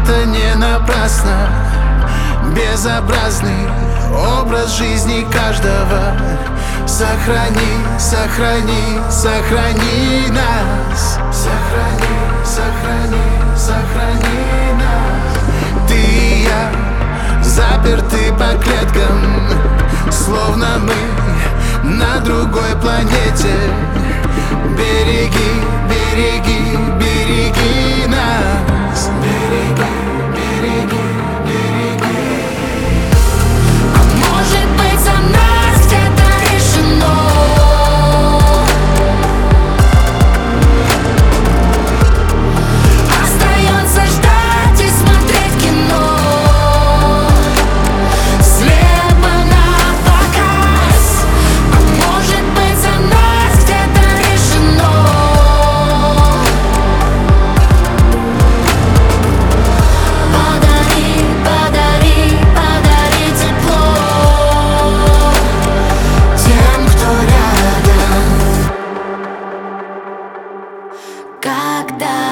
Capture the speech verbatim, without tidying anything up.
это не напрасно. Безобразный образ жизни каждого. Сохрани, сохрани, сохрани нас. Сохрани, сохрани, сохрани нас. Ты и я заперты по клеткам, словно мы на другой планете. Береги, береги, береги нас. Береги, береги, береги. А может быть, за нас где-то решено. Остается ждать и смотреть кино, слепо на показ. А может быть, за нас где-то решено. Подари, подари, подари тепло тем, кто рядом. Когда